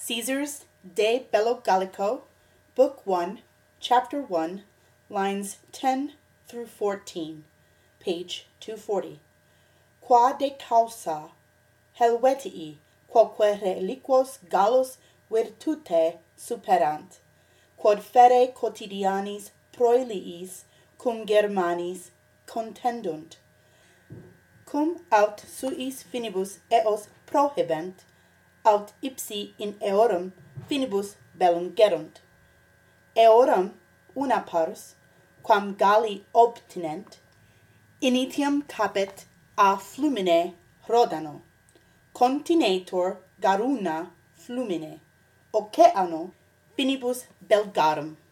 Caesar's De Bello Gallico, Book 1, Chapter 1, lines 10 through 14, page 240. Qua de causa Helvetii, quoque reliquos Gallos virtute superant, quod fere quotidianis proeliis cum Germanis contendunt, cum aut suis finibus eos prohibent, aut ipsi in eorum finibus bellum gerunt. Eorum una pars, quam Galli obtinent, initium capet a flumine Rodano, continetur Garuna flumine, oceano finibus Belgarum.